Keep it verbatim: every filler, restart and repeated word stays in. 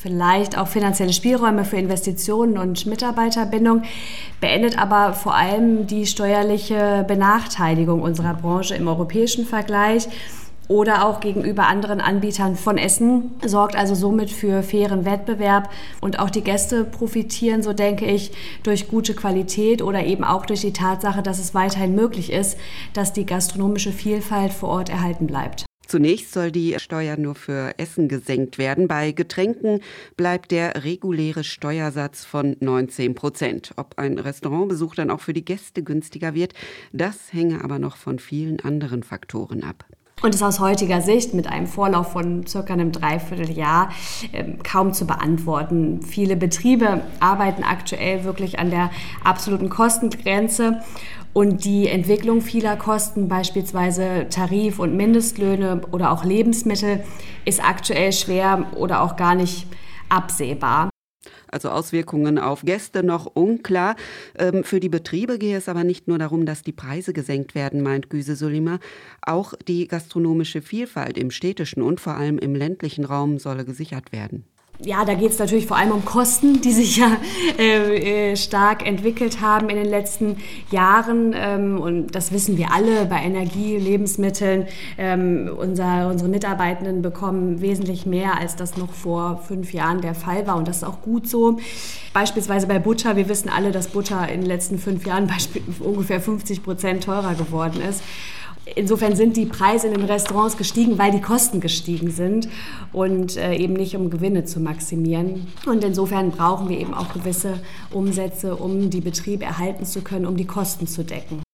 vielleicht auch finanzielle Spielräume für Investitionen und Mitarbeiterbindung, beendet aber vor allem die steuerliche Benachteiligung unserer Branche im europäischen Vergleich oder auch gegenüber anderen Anbietern von Essen, sorgt also somit für fairen Wettbewerb. Und auch die Gäste profitieren, so denke ich, durch gute Qualität oder eben auch durch die Tatsache, dass es weiterhin möglich ist, dass die gastronomische Vielfalt vor Ort erhalten bleibt. Zunächst soll die Steuer nur für Essen gesenkt werden. Bei Getränken bleibt der reguläre Steuersatz von neunzehn Prozent. Ob ein Restaurantbesuch dann auch für die Gäste günstiger wird, das hänge aber noch von vielen anderen Faktoren ab. Und ist aus heutiger Sicht mit einem Vorlauf von circa einem Dreivierteljahr äh, kaum zu beantworten. Viele Betriebe arbeiten aktuell wirklich an der absoluten Kostengrenze. Und die Entwicklung vieler Kosten, beispielsweise Tarif- und Mindestlöhne oder auch Lebensmittel, ist aktuell schwer oder auch gar nicht absehbar. Also Auswirkungen auf Gäste noch unklar. Ähm, für die Betriebe gehe es aber nicht nur darum, dass die Preise gesenkt werden, meint Güse Sulima. Auch die gastronomische Vielfalt im städtischen und vor allem im ländlichen Raum solle gesichert werden. Ja, da geht es natürlich vor allem um Kosten, die sich ja äh, stark entwickelt haben in den letzten Jahren. Ähm, und das wissen wir alle bei Energie, Lebensmitteln. Ähm, unser, unsere Mitarbeitenden bekommen wesentlich mehr, als das noch vor fünf Jahren der Fall war. Und das ist auch gut so. Beispielsweise bei Butter. Wir wissen alle, dass Butter in den letzten fünf Jahren ungefähr fünfzig Prozent teurer geworden ist. Insofern sind die Preise in den Restaurants gestiegen, weil die Kosten gestiegen sind und äh, eben nicht, um Gewinne zu maximieren. Und insofern brauchen wir eben auch gewisse Umsätze, um die Betriebe erhalten zu können, um die Kosten zu decken.